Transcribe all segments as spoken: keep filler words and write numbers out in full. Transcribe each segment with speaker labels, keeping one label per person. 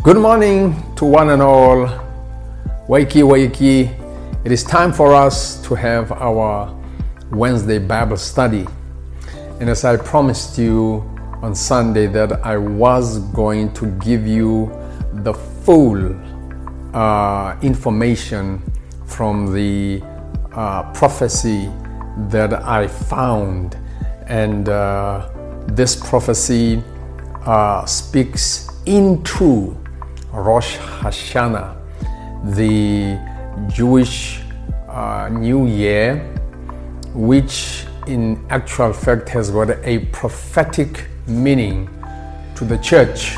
Speaker 1: Good morning to one and all. Wakey, wakey. It is time for us to have our Wednesday Bible study. And as I promised you on Sunday that I was going to give you the full uh, information from the uh, prophecy that I found. And uh, this prophecy uh, speaks into Rosh Hashanah, the Jewish uh, New Year, which in actual fact has got a prophetic meaning to the church.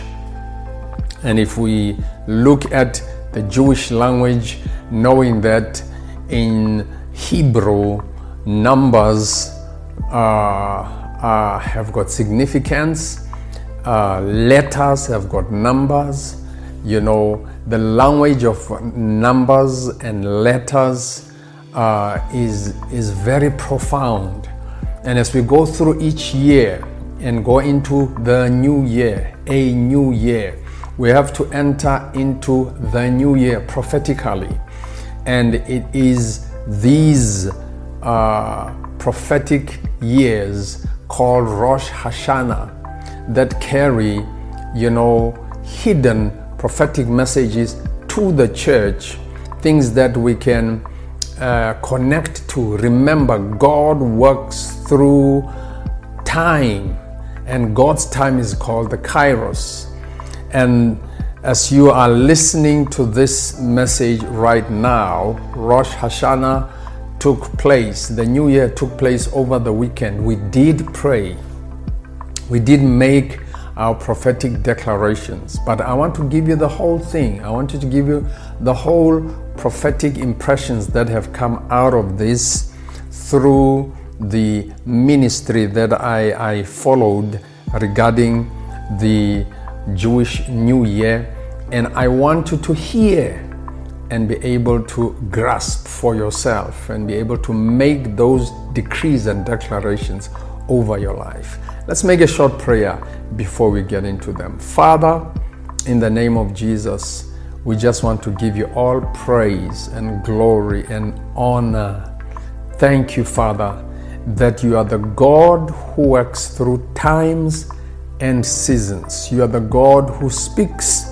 Speaker 1: And if we look at the Jewish language, knowing that in Hebrew, numbers uh, uh, have got significance, uh, letters have got numbers. You know, the language of numbers and letters uh, is, is very profound. And as we go through each year and go into the new year, a new year, we have to enter into the new year prophetically. And it is these uh, prophetic years called Rosh Hashanah that carry, you know, hidden prophetic messages to the church, things that we can uh, connect to. Remember, God works through time, and God's time is called the Kairos. And as you are listening to this message right now, Rosh Hashanah took place, the new year took place over the weekend. We did pray, we did make our prophetic declarations, but I want to give you the whole thing. I want to give you the whole prophetic impressions that have come out of this through the ministry that I, I followed regarding the Jewish New Year. And I want you to hear and be able to grasp for yourself and be able to make those decrees and declarations over your life. Let's make a short prayer before we get into them. Father, in the name of Jesus, we just want to give you all praise and glory and honor. Thank you, Father, that you are the God who works through times and seasons. You are the God who speaks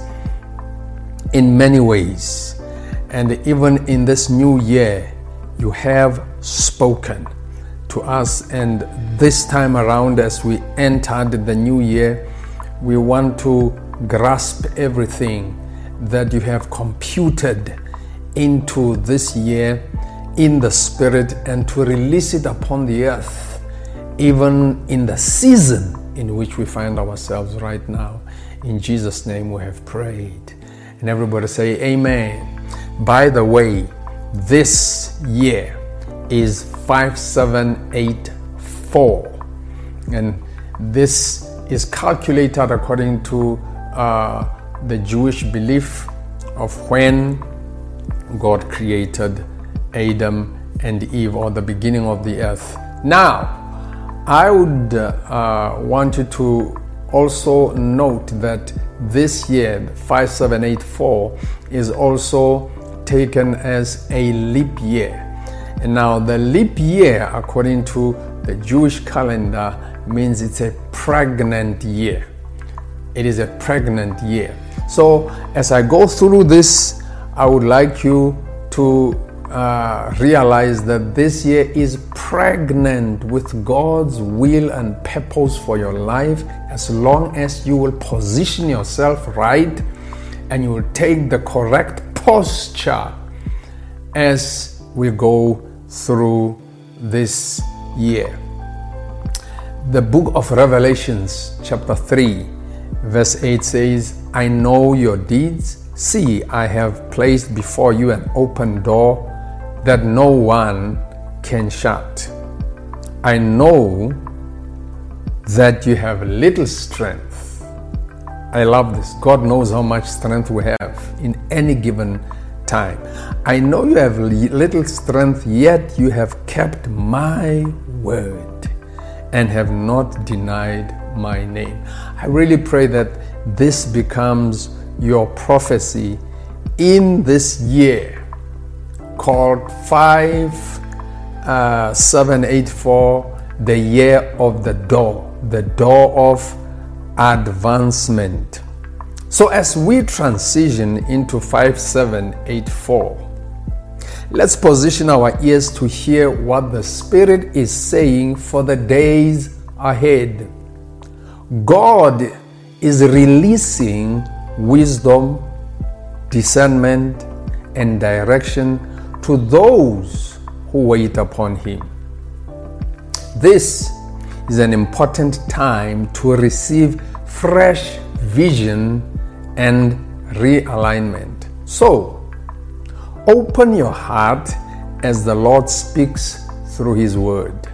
Speaker 1: in many ways. And even in this new year, you have spoken to us. And this time around, as we entered the new year, we want to grasp everything that you have computed into this year in the spirit and to release it upon the earth, even in the season in which we find ourselves right now. In Jesus' name we have prayed. And everybody say amen. By the way, this year is five seven eight four, and this is calculated according to uh, the Jewish belief of when God created Adam and Eve, or the beginning of the earth. Now, I would uh, want you to also note that this year, five seven eight four, is also taken as a leap year. And now the leap year, according to the Jewish calendar, means it's a pregnant year. It is a pregnant year. So as I go through this, I would like you to uh, realize that this year is pregnant with God's will and purpose for your life, as long as you will position yourself right and you will take the correct posture as we go through this year. The book of Revelations, chapter three, verse eight says, I know your deeds. See, I have placed before you an open door that no one can shut. I know that you have little strength. I love this. God knows how much strength we have in any given time. I know you have little strength, yet you have kept my word and have not denied my name. I really pray that this becomes your prophecy in this year called five seven eight four, the year of the door, the door of advancement. So as we transition into five seven eight four, let's position our ears to hear what the Spirit is saying for the days ahead. God is releasing wisdom, discernment, and direction to those who wait upon Him. This is an important time to receive fresh vision and realignment. So, open your heart as the Lord speaks through His Word.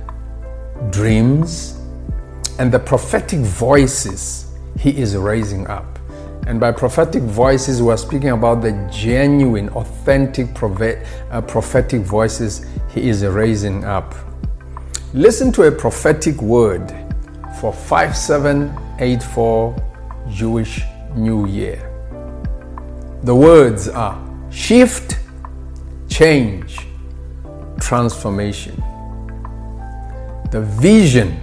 Speaker 1: Dreams and the prophetic voices He is raising up. And by prophetic voices, we are speaking about the genuine, authentic prophetic voices He is raising up. Listen to a prophetic word for five seven eight four Jewish New Year. The words are shift, change, transformation. The vision,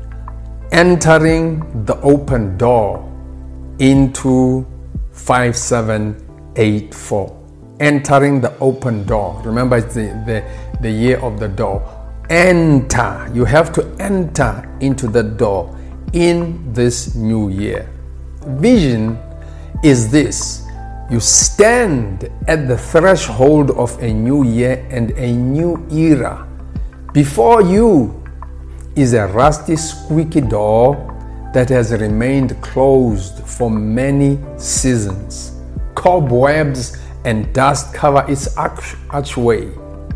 Speaker 1: entering the open door into five seven eight four. Entering the open door. Remember, it's the, the, the year of the door. Enter. You have to enter into the door in this new year. Vision is this: you stand at the threshold of a new year and a new era. Before you is a rusty, squeaky door that has remained closed for many seasons. Cobwebs and dust cover its arch- archway.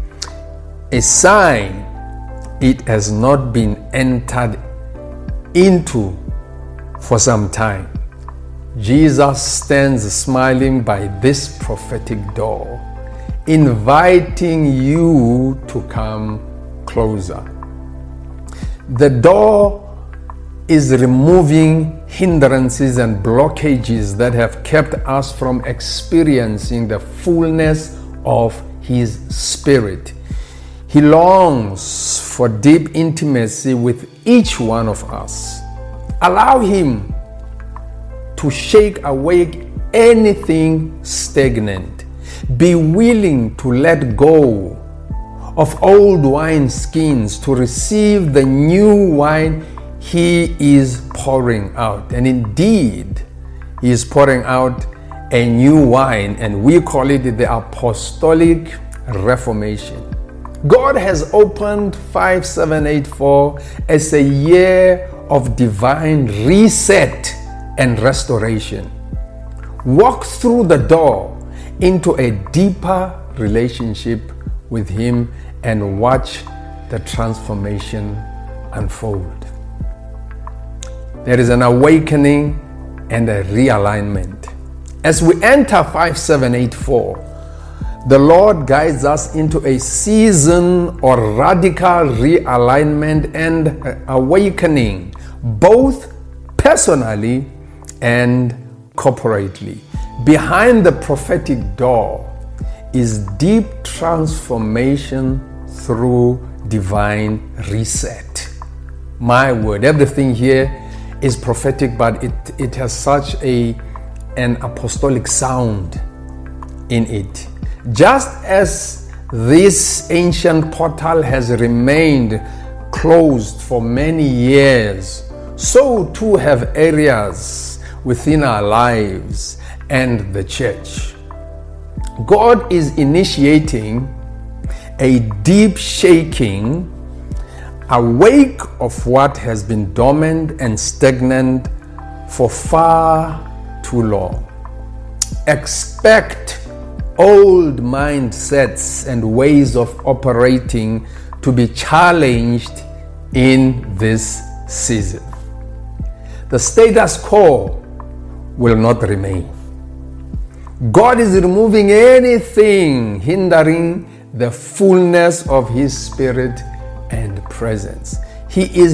Speaker 1: A sign it has not been entered into for some time. Jesus stands smiling by this prophetic door, inviting you to come closer. The door is removing hindrances and blockages that have kept us from experiencing the fullness of His Spirit. He longs for deep intimacy with each one of us. Allow Him to shake awake anything stagnant. Be willing to let go of old wine skins to receive the new wine He is pouring out. And indeed, He is pouring out a new wine, and we call it the Apostolic Reformation. God has opened five seven eight four as a year of divine reset and restoration. Walk through the door into a deeper relationship with Him and watch the transformation unfold. There is an awakening and a realignment. As we enter five seven eight four, the Lord guides us into a season or radical realignment and awakening, both personally and corporately. Behind the prophetic door is deep transformation through divine reset. My word, everything here is prophetic, but it, it has such a an apostolic sound in it. Just as this ancient portal has remained closed for many years, so too have areas within our lives and the church. God is initiating a deep shaking, awake of what has been dormant and stagnant for far too long. Expect old mindsets and ways of operating to be challenged in this season. The status quo will not remain. God is removing anything hindering the fullness of His Spirit and presence. He is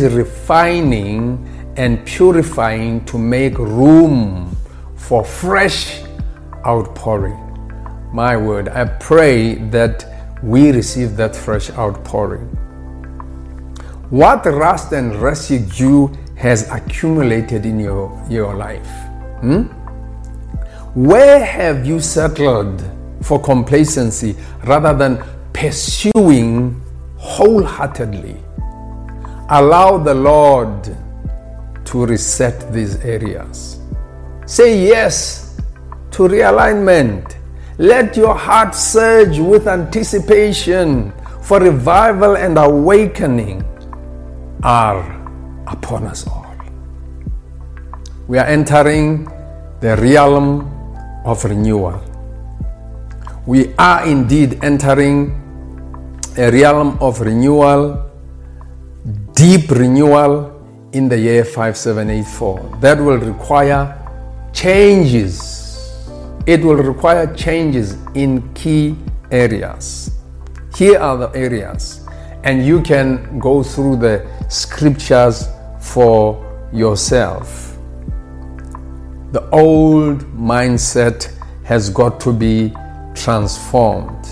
Speaker 1: refining and purifying to make room for fresh outpouring. My word, I pray that we receive that fresh outpouring. What rust and residue has accumulated in your, your life? Hmm? Where have you settled for complacency rather than pursuing wholeheartedly? Allow the Lord to reset these areas. Say yes to realignment. Let your heart surge with anticipation for revival and awakening are upon us all. We are entering the realm of renewal. We are indeed entering a realm of renewal, deep renewal in the year five seven eight four. That will require changes. It will require changes in key areas. Here are the areas, and you can go through the scriptures for yourself. The old mindset has got to be transformed.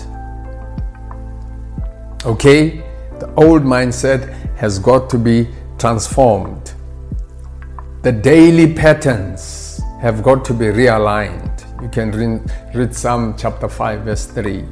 Speaker 1: Okay? The old mindset has got to be transformed. The daily patterns have got to be realigned. You can read, read Psalm chapter five, verse three.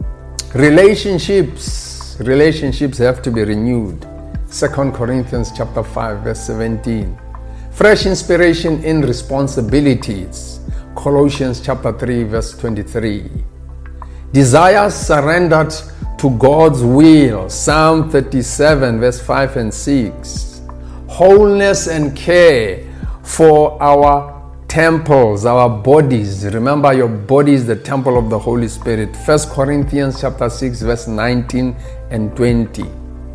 Speaker 1: Relationships, relationships have to be renewed. Second Corinthians chapter five, verse seventeen. Fresh inspiration in responsibilities. Colossians chapter three, verse twenty-three. Desires surrendered to God's will. Psalm thirty-seven, verse five and six. Wholeness and care for our temples, our bodies. Remember, your body is the temple of the Holy Spirit. First Corinthians chapter six, verse nineteen and twenty.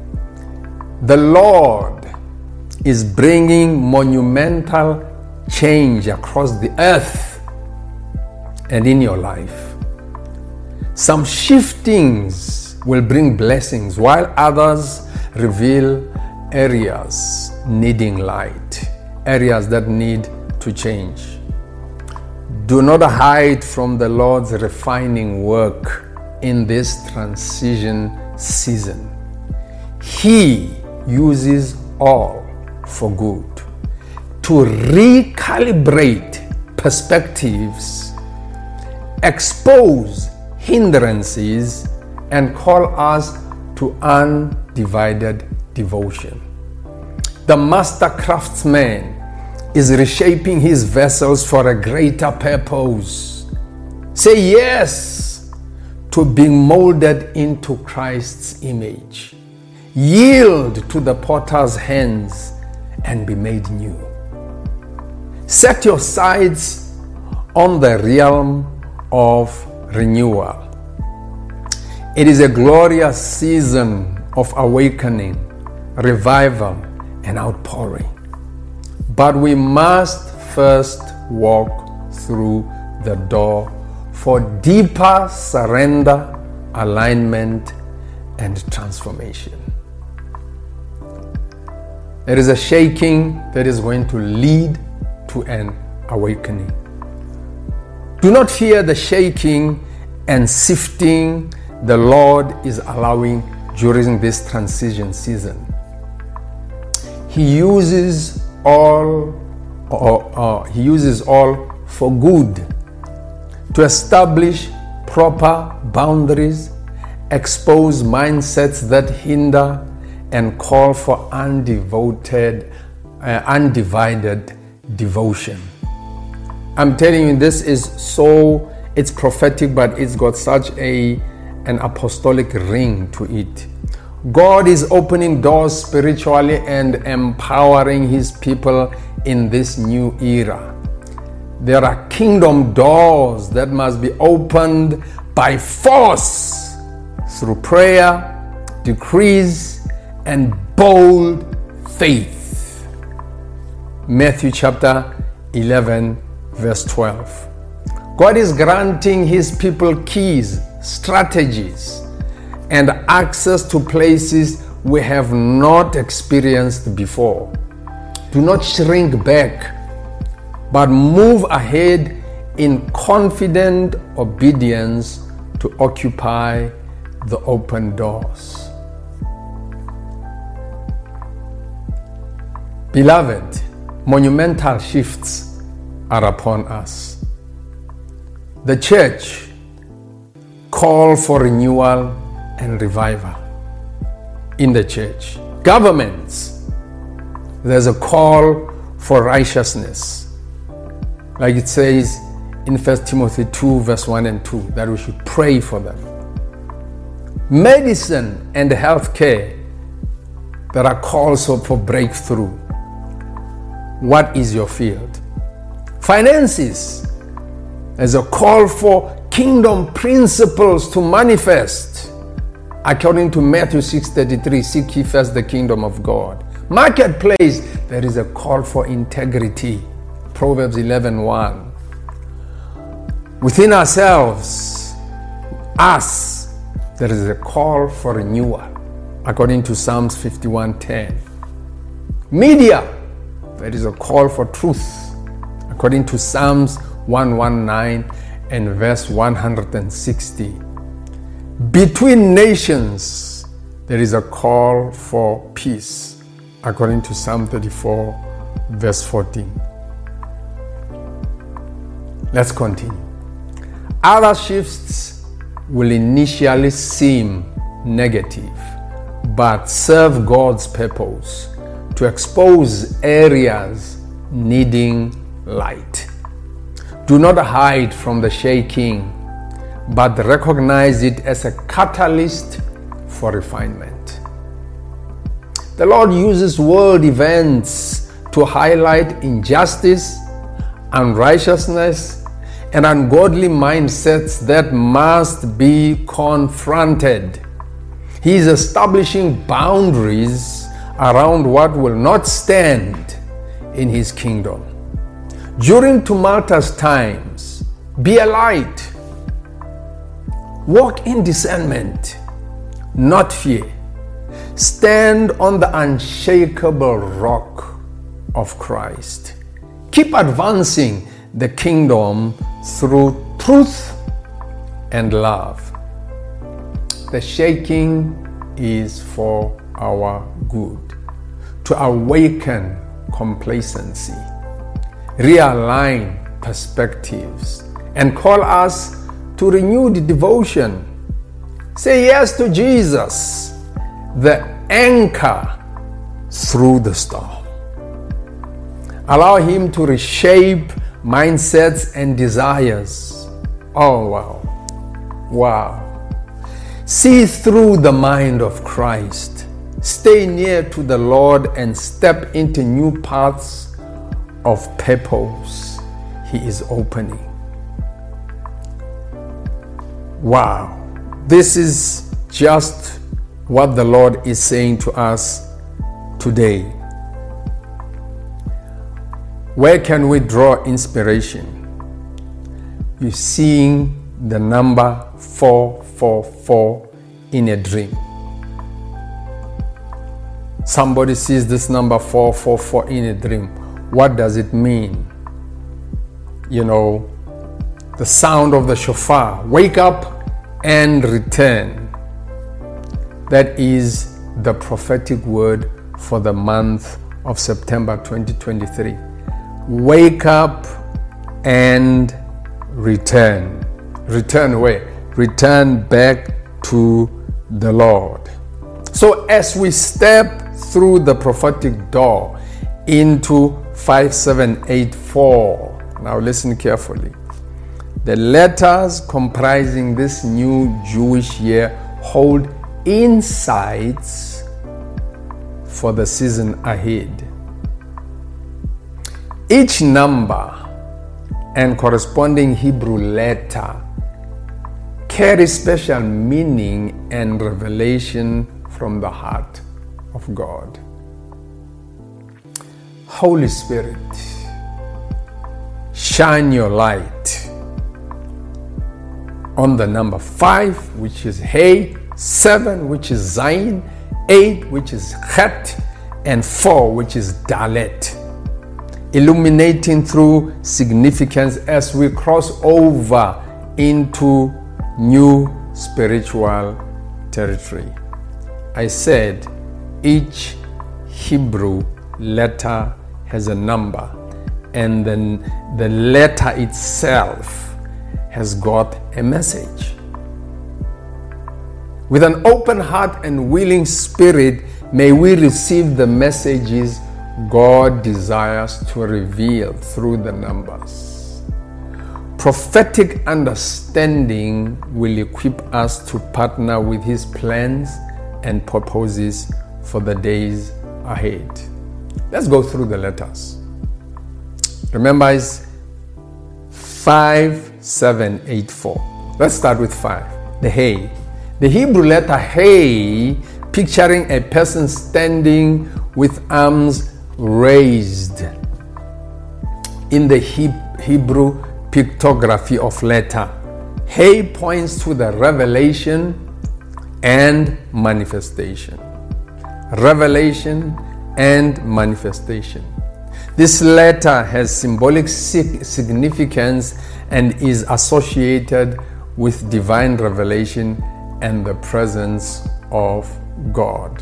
Speaker 1: The Lord is bringing monumental change across the earth and in your life. Some shiftings will bring blessings, while others reveal areas needing light, areas that need to change. Do not hide from the Lord's refining work in this transition season. He uses all for good to recalibrate perspectives, expose hindrances, and call us to undivided devotion. The master craftsman is reshaping his vessels for a greater purpose. Say yes to being molded into Christ's image. Yield to the potter's hands and be made new. Set your sights on the realm of renewal. It is a glorious season of awakening, revival, and outpouring. But we must first walk through the door for deeper surrender, alignment, and transformation. There is a shaking that is going to lead to an awakening. Do not fear the shaking and sifting the Lord is allowing during this transition season. He uses all, or, or He uses all for good, to establish proper boundaries, expose mindsets that hinder, and call for undevoted, uh, undivided devotion. I'm telling you, this is so, it's prophetic, but it's got such a an apostolic ring to it. God is opening doors spiritually and empowering His people in this new era. There are kingdom doors that must be opened by force through prayer, decrees, and bold faith. Matthew chapter eleven, verse twelve. God is granting His people keys, strategies, and access to places we have not experienced before. Do not shrink back, but move ahead in confident obedience to occupy the open doors. Beloved, monumental shifts are upon us. The church calls for renewal and revival in the church. Governments, there's a call for righteousness. Like it says in First Timothy two, verse one and two, that we should pray for them. Medicine and healthcare, there are calls for breakthrough. What is your field? Finances, there's a call for kingdom principles to manifest. According to Matthew six thirty-three, seek ye first the kingdom of God. Marketplace, there is a call for integrity. Proverbs eleven one. Within ourselves, us, there is a call for renewal. According to Psalms fifty-one ten. Media, there is a call for truth. According to Psalms one nineteen and verse one hundred sixty. Between nations, there is a call for peace. According to Psalm thirty-four, verse fourteen. Let's continue. Other shifts will initially seem negative, but serve God's purpose to expose areas needing light. Do not hide from the shaking, but recognize it as a catalyst for refinement. The Lord uses world events to highlight injustice, unrighteousness, and ungodly mindsets that must be confronted. He is establishing boundaries around what will not stand in His kingdom. During tumultuous times, be a light. Walk in discernment, not fear. Stand on the unshakable rock of Christ. Keep advancing the kingdom through truth and love. The shaking is for our good, to awaken complacency, realign perspectives, and call us to renewed devotion. Say yes to Jesus, the anchor through the storm. Allow Him to reshape mindsets and desires. Oh, wow. Wow. See through the mind of Christ. Stay near to the Lord and step into new paths of purpose He is opening. Wow. This is just what the Lord is saying to us today. Where can we draw inspiration? You're seeing the number four four four in a dream. Somebody sees this number four four four in a dream. What does it mean? You know, the sound of the shofar. Wake up and return. That is the prophetic word for the month of September twenty twenty-three. Wake up and return. Return where? Return back to the Lord. So as we step through the prophetic door into five seven eight four, now listen carefully. The letters comprising this new Jewish year hold insights for the season ahead. Each number and corresponding Hebrew letter carry special meaning and revelation from the heart of God. Holy Spirit, shine your light on the number five, which is Hey, seven, which is Zayin, eight, which is Chet, and four, which is Dalet. illuminating through significance as we cross over into new spiritual territory. I said each Hebrew letter has a number, and then the letter itself has got a message. With an open heart and willing spirit, may we receive the messages God desires to reveal through the numbers. Prophetic understanding will equip us to partner with His plans and purposes for the days ahead. Let's go through the letters. Remember, it's five seven eight four. Let's start with five. The Hey. The Hebrew letter Hey, picturing a person standing with arms raised. In the Hebrew pictography of letter, Hey points to the revelation and manifestation. Revelation and manifestation. This letter has symbolic significance and is associated with divine revelation and the presence of God.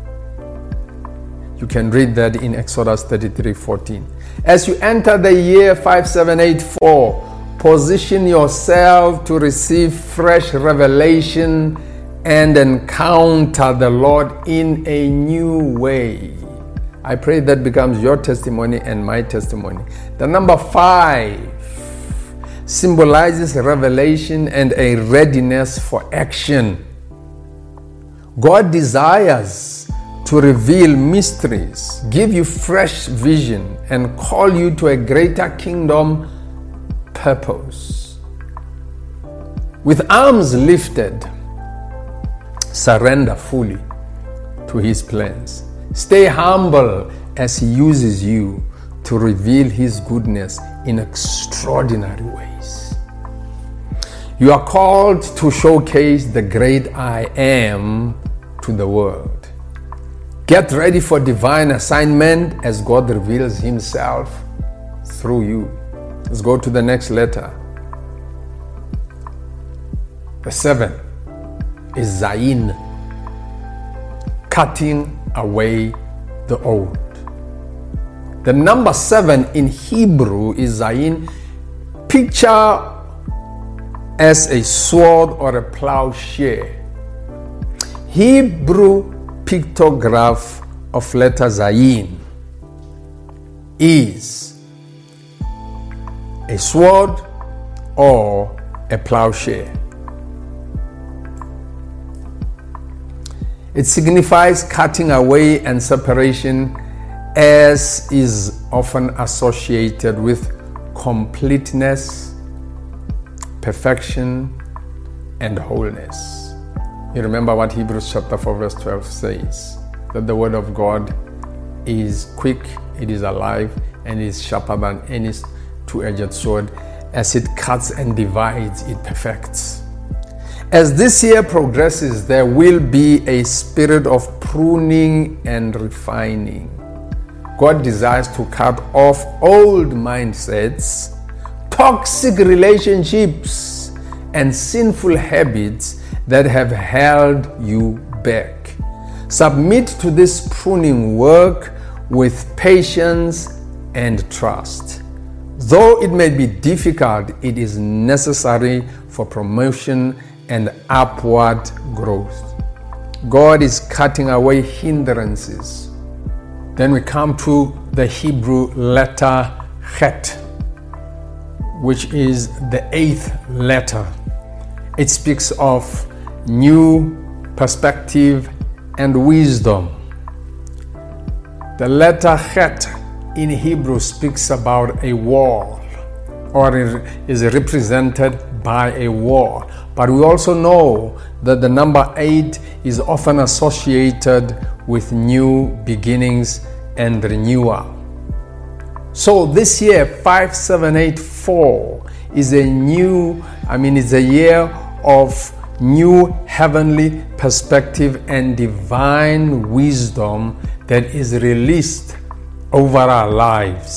Speaker 1: You can read that in Exodus thirty-three fourteen. As you enter the year five seven eight four, position yourself to receive fresh revelation and encounter the Lord in a new way. I pray that becomes your testimony and my testimony. The number five symbolizes revelation and a readiness for action. God desires to reveal mysteries, give you fresh vision, and call you to a greater kingdom purpose. With arms lifted, surrender fully to His plans. Stay humble as He uses you to reveal His goodness in extraordinary ways. You are called to showcase the great I Am to the world. Get ready for divine assignment as God reveals Himself through you. Let's go to the next letter. The seven is Zayin, cutting away the old. The number seven in Hebrew is Zayin, picture as a sword or a plowshare. Hebrew pictograph of letter Zayin is a sword or a plowshare. It signifies cutting away and separation, as is often associated with completeness, perfection, and wholeness. You remember what Hebrews chapter four verse twelve says, that the word of God is quick, it is alive, and is sharper than any two-edged sword. As it cuts and divides, it perfects. As this year progresses, there will be a spirit of pruning and refining. God desires to cut off old mindsets, toxic relationships, and sinful habits that have held you back. Submit to this pruning work with patience and trust. Though it may be difficult, it is necessary for promotion and upward growth. God is cutting away hindrances. Then we come to the Hebrew letter Chet, which is the eighth letter. It speaks of new perspective and wisdom. The letter Chet in Hebrew speaks about a wall, or is represented by a wall. But we also know that the number eight is often associated with new beginnings and renewal. So this year, five seven eight four, is a new, I mean, it's a year of new heavenly perspective and divine wisdom that is released over our lives.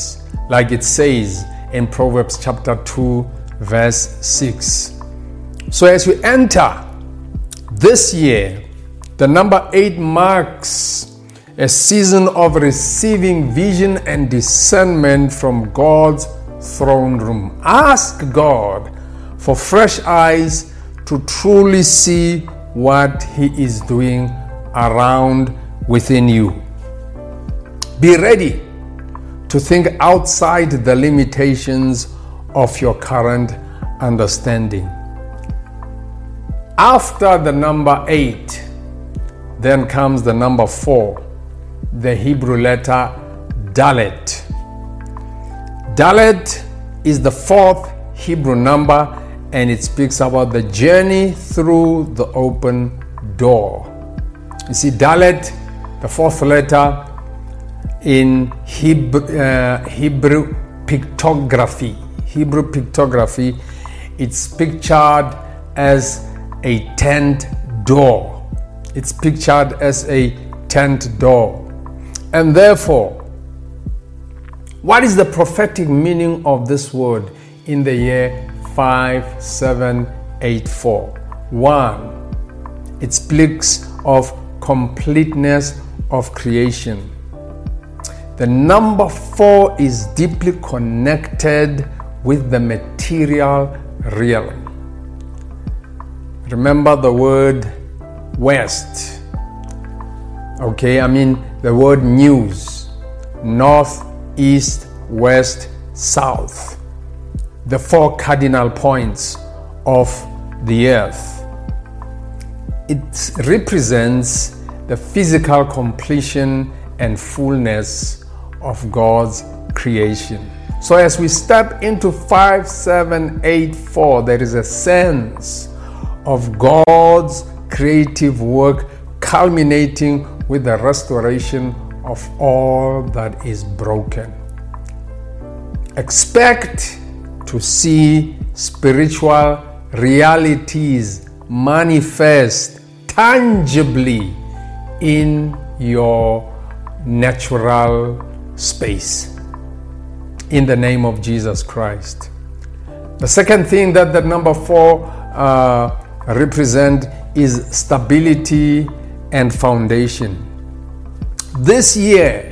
Speaker 1: like it says in Proverbs chapter two, verse six. So as we enter this year, the number eight marks a season of receiving vision and discernment from God's throne room. Ask God for fresh eyes to truly see what He is doing around within you. Be ready to think outside the limitations of your current understanding. After the number eight, then comes the number four, the Hebrew letter Dalet. Dalet is the fourth Hebrew number, and it speaks about the journey through the open door. You see, Dalet, the fourth letter in Hebrew, uh, Hebrew pictography, Hebrew pictography, it's pictured as a tent door. It's pictured as a tent door. And therefore, what is the prophetic meaning of this word in the year five seven eight four? One, it speaks of completeness of creation. The number four is deeply connected with the material realm. Remember the word west. Okay, I mean the word news. North, east, west, south. The four cardinal points of the earth. It represents the physical completion and fullness of God's creation. So as we step into five seven eight four, there is a sense of God's creative work culminating with the restoration of all that is broken. Expect to see spiritual realities manifest tangibly in your natural space, in the name of Jesus Christ. The second thing that the number four uh, represent is stability and foundation. This year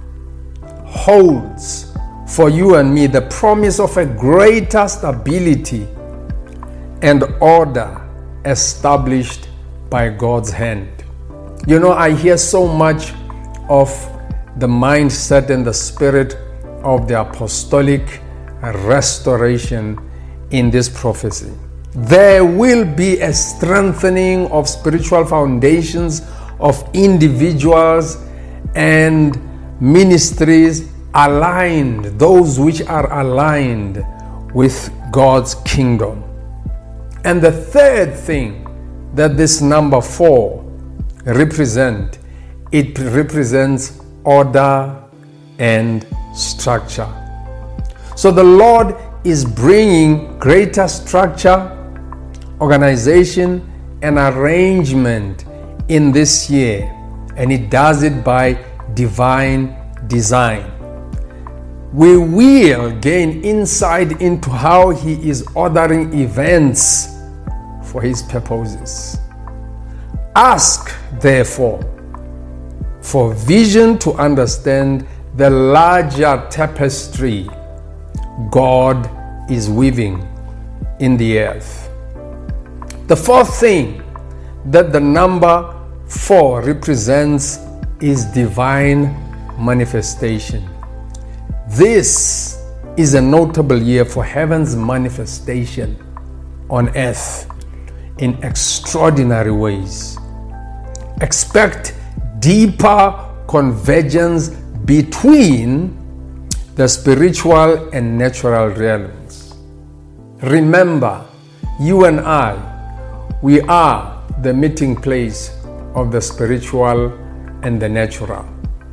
Speaker 1: holds for you and me the promise of a greater stability and order established by God's hand. You know, I hear so much of the mindset and the spirit of the apostolic restoration in this prophecy. There will be a strengthening of spiritual foundations of individuals and ministries aligned, those which are aligned with God's kingdom. And the third thing that this number four represent, it represents order and structure. So the Lord is bringing greater structure, organization, and arrangement in this year, and it does it by divine design. We will gain insight into how He is ordering events for His purposes. Ask, therefore, for vision to understand the larger tapestry God is weaving in the earth. The fourth thing that the number four represents is divine manifestation. This is a notable year for heaven's manifestation on earth in extraordinary ways. Expect deeper convergence between the spiritual and natural realms. Remember, you and I, we are the meeting place of the spiritual and the natural.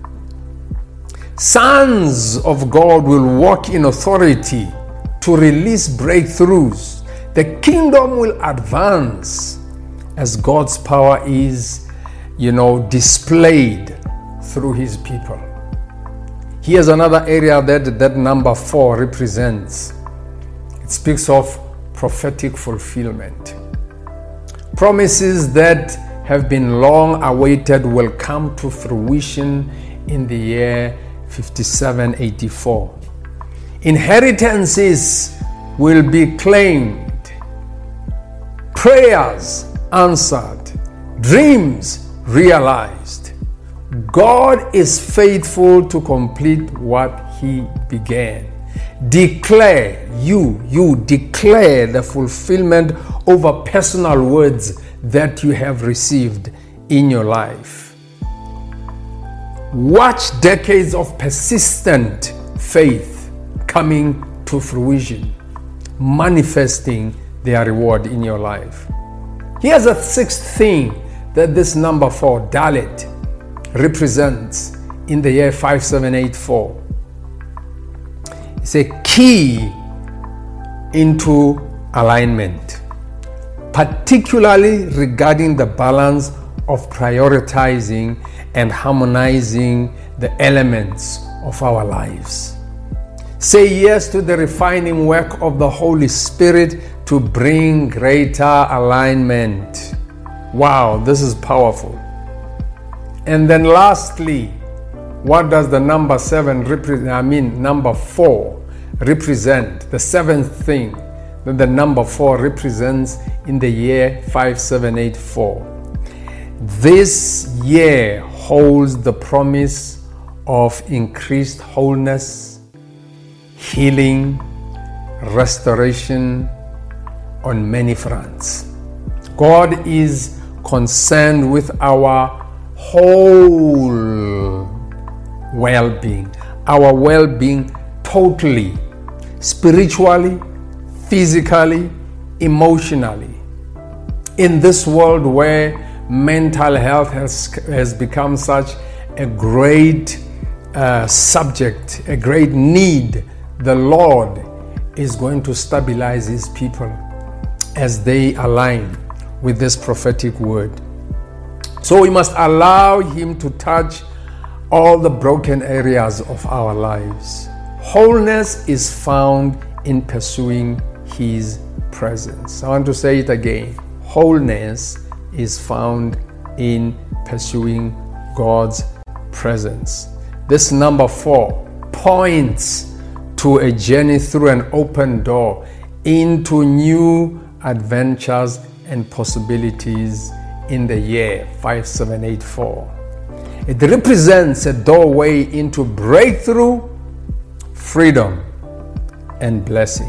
Speaker 1: Sons of God will walk in authority to release breakthroughs. The kingdom will advance as God's power is, you know, displayed through His people. Here's another area that that number four represents. It speaks of prophetic fulfillment. Promises that have been long awaited will come to fruition in the year fifty-seven eighty-four. Inheritances will be claimed, prayers answered, dreams realized. God is faithful to complete what He began. Declare, you, you declare the fulfillment over personal words that you have received in your life. Watch decades of persistent faith coming to fruition, manifesting their reward in your life. Here's a sixth thing that this number four, Dalet, represents in the year five seven eight four. It's a key into alignment, particularly regarding the balance of prioritizing and harmonizing the elements of our lives. Say yes to the refining work of the Holy Spirit to bring greater alignment. Wow, this is powerful. And then lastly, what does the number seven represent? I mean, number four represent, the seventh thing that the number four represents in the year five seven eight four. This year holds the promise of increased wholeness, healing, restoration on many fronts. God is concerned with our whole well-being, our well-being totally, spiritually, physically, emotionally. In this world where mental health has, has become such a great uh, subject, a great need, the Lord is going to stabilize His people as they align with this prophetic word. So we must allow Him to touch all the broken areas of our lives. Wholeness is found in pursuing His presence. I want to say it again. Wholeness is found in pursuing God's presence. This number four points to a journey through an open door into new adventures and possibilities in the year five seven eight four. It represents a doorway into breakthrough, freedom, and blessing.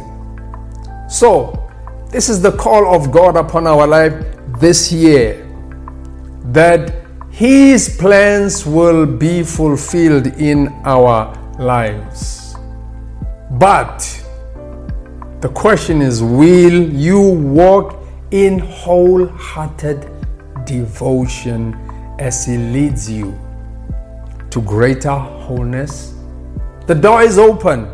Speaker 1: So, this is the call of God upon our life this year, that His plans will be fulfilled in our lives. But the question is, will you walk in wholehearted devotion as He leads you to greater wholeness? The door is open.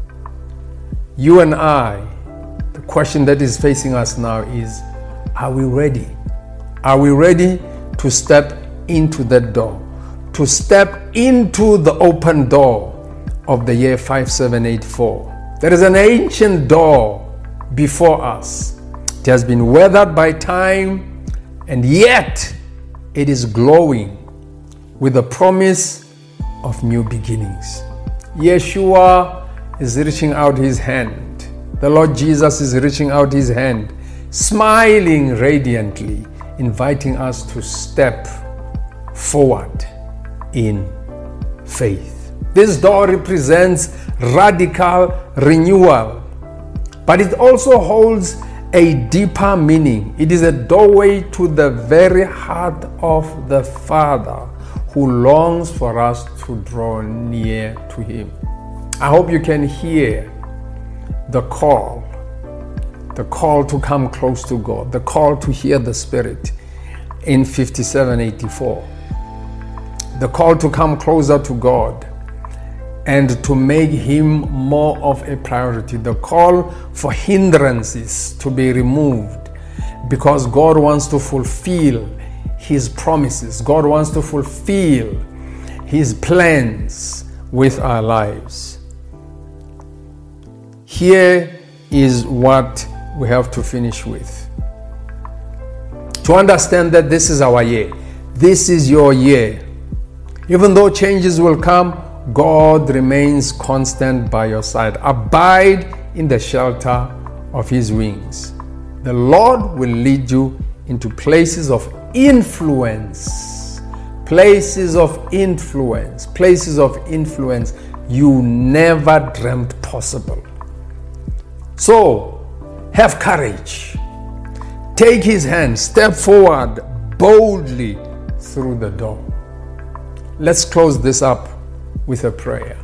Speaker 1: You and I, the question that is facing us now is, are we ready? Are we ready to step into that door? To step into the open door of the year five seven eight four. There is an ancient door before us. It has been weathered by time, and yet it is glowing with the promise of new beginnings. Yeshua is reaching out His hand. The Lord Jesus is reaching out His hand, smiling radiantly, inviting us to step forward in faith. This door represents radical renewal, but it also holds a deeper meaning. It is a doorway to the very heart of the Father, who longs for us to draw near to Him. I hope you can hear the call, the call to come close to God, the call to hear the Spirit in fifty-seven eighty-four, the call to come closer to God and to make Him more of a priority, the call for hindrances to be removed, because God wants to fulfill His promises. God wants to fulfill His plans with our lives. Here is what we have to finish with. To understand that this is our year. This is your year. Even though changes will come, God remains constant by your side. Abide in the shelter of His wings. The Lord will lead you into places of influence. Places of influence. Places of influence you never dreamt possible. So, have courage. Take His hand. Step forward boldly through the door. Let's close this up with a prayer.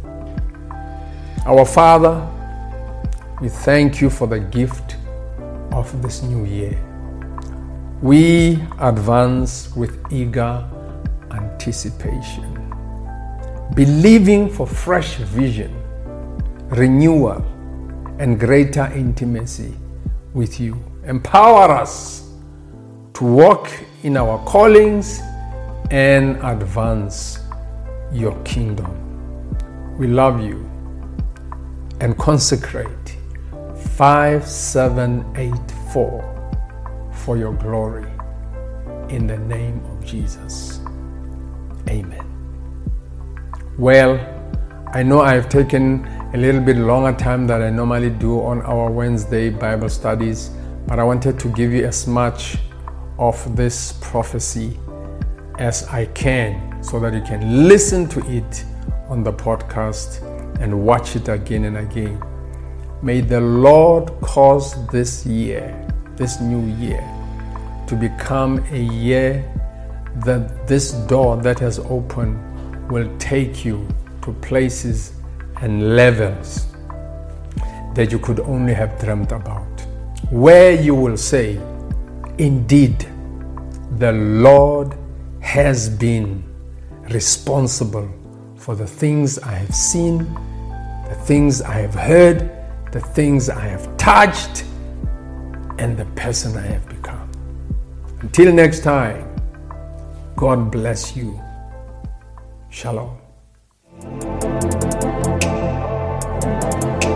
Speaker 1: Our Father, we thank You for the gift of this new year. We advance with eager anticipation, believing for fresh vision, renewal, and greater intimacy with You. Empower us to walk in our callings and advance Your kingdom. We love You and consecrate five seven eight four for Your glory. In the name of Jesus. Amen. Well, I know I've taken a little bit longer time than I normally do on our Wednesday Bible studies, but I wanted to give you as much of this prophecy as I can so that you can listen to it on the podcast and watch it again and again. May the Lord cause this year, this new year, to become a year that this door that has opened will take you to places and levels that you could only have dreamt about, where you will say, indeed, the Lord has been responsible for the things I have seen, the things I have heard, the things I have touched, and the person I have become. Until next time, God bless you. Shalom.